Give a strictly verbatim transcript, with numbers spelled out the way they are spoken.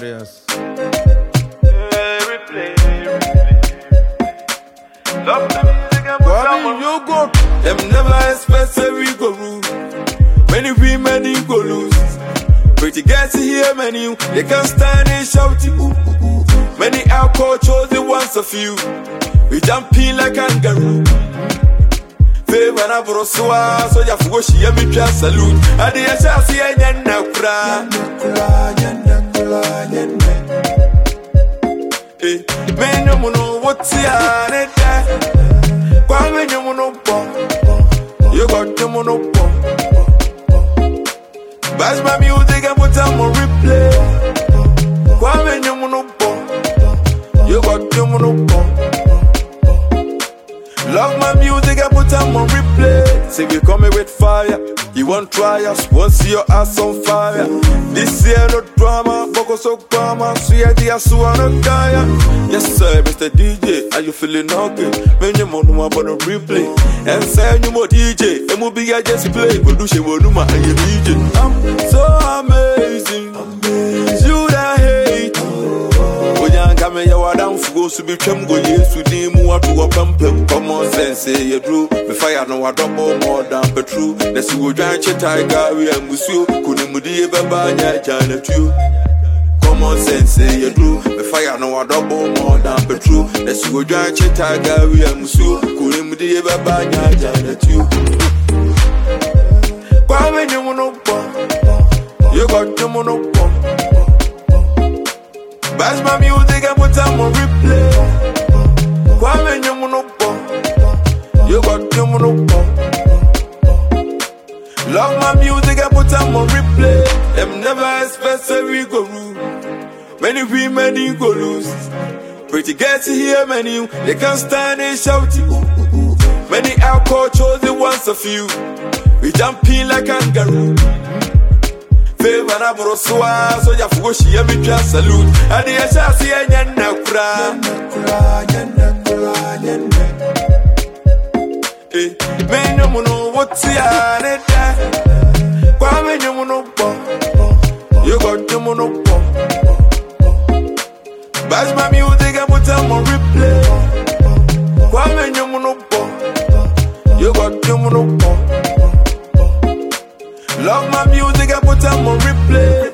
Warriors. You go, them never expect say we go rule. Many women you go lose. Pretty girls here, many they can't stand and shout it. Many alcohol chosen once a few. We jumping like kangaroo. Favor na broswa, so ya fugo she me twa salute. Ade ya sha se enya na kura. Eh, me no no what's ya ne da. Kwa me no no po. You got the no po. Bash my music and put on more replay. Kwa me no no po. You got the no po. Love my music and put on more replay. Say we coming with fire. You want try us, won't see your ass on fire. This year no drama, focus so drama. So yeah, the ass no tire. Yes sir, Mister D J, are you feeling okay? When you want to about a replay, and say you more D J, and we'll be I just play. But do she want to my D J? I'm so amazing, amazing. You that hate. Come here, you down for go to be chum go yes to the more to a pump. Common sense, say you do. The fire no a double more than petrol. Let's go giant tiger, we are Monsieur. Couldn't mudi ever buy a giant you. Common sense, say you do. The fire no a double more than petrol. Let's go giant tiger, we are Monsieur. Couldn't mudi ever buy a giant you. Kwame you no pump. You got the mono pump. Bash my music and put on more replay. Kwame Nyamunopo, you got Nyamunopo. Love my music and put on more replay. Them never expect say we go rule. Many women you go lose. Pretty girls here, many they can't stand and shout it. Many alcohol chosen once a few. We jumping like kangaroo. Favor na broswa, so ya fugo she me twa salute. Ade ya sha se enya na kura. Eh, me no mo no what's ya ne da. Kwa me no mo no po. You got the mo no po. Bash my music and put on more replay. Kwa me no mo no po. You got the mo no po. Love my music and put on more replay.